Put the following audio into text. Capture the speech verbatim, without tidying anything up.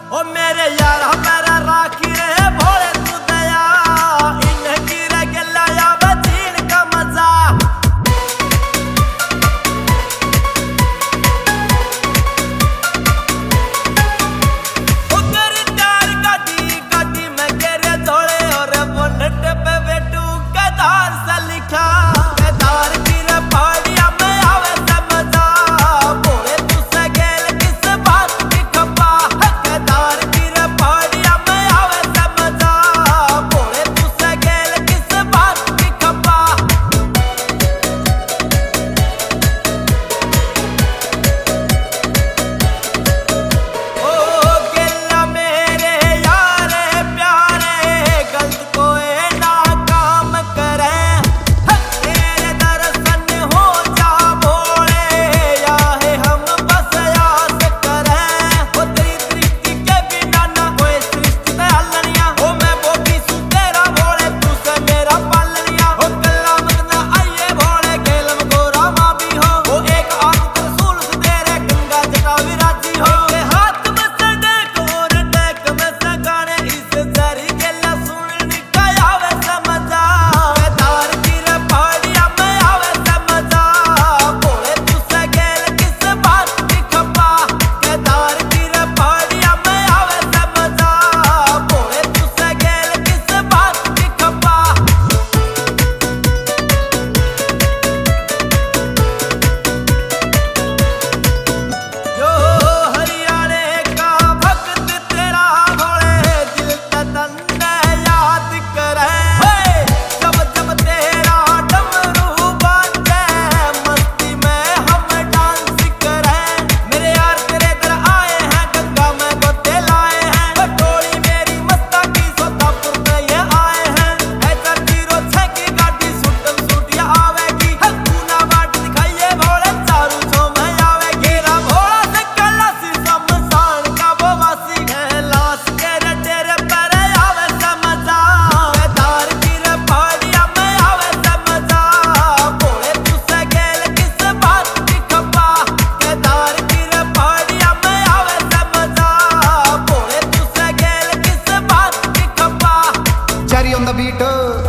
ओ मेरे यार मेरा राखी रे भोले तू दया इन की रे गला या बचीन का मजा ओ तेरी चार गाड़ी गाड़ी में गेरे धोले और बोनट पे बैठू कदार सा लिखा कदार की रे पहाड़िया में आवे से मजा भोले तू से गेल किस बात की खपा कदार की रे पहाड़िया में आवे से मजा भोले तू से गेल किस बात की खपा ओ गेला मेरे यारे प्यारे गलत कोई ना काम करे तेरे दर्शन हो जा भोले या है हम बस आस करे ओ तेरी दृष्टि के बिना ना कोई सृष्टि ते हलनिया ओ मैं बोगी सु तेरा भोले तू से मेरा पालनिया ओ गल्ला मगना आइए भोले गेलम गोरा मां भी हो ओ एक आंख रसूल से तेरे गंगा जटा विराजी हो के हाथ में से देख और देख में से गाने इस जरी गेला सुननी का आवे से मजा कदार की रे पहाड़िया में आवे से मजा भोले तू से गेल किस बात की खपा कदार की रे पहाड़िया में आवे से मजा भोले तू से गेल किस बात की खपा जो हरियाणे का भक्त तेरा भोले दिल का तन्ने याद करे जब जब तेरा डमरू बाजे मस्ती में हम डांस करे मेरे यार तेरे दर आए हैं गंगा में गोते लाए हैं टोली मेरी मस्ता की सोतापुर पे ये आए हैं ऐसा जीरो छह की गाड़ी सुटम सुटिया आवेगी पूना बाट दिखाइए भोले चारू छो में आवेगी रा भोला से कलासी समसान का वो वासी है लाश के रे तेरे पर आवे से मजा कदार की रे पहाड़िया में आवे से मजा भोले तू से गेल किस बात की खपा कदार की रे पहाड़िया में आवे से मजा भोले तू से गेल किस बात की खपा Cherry on the beat.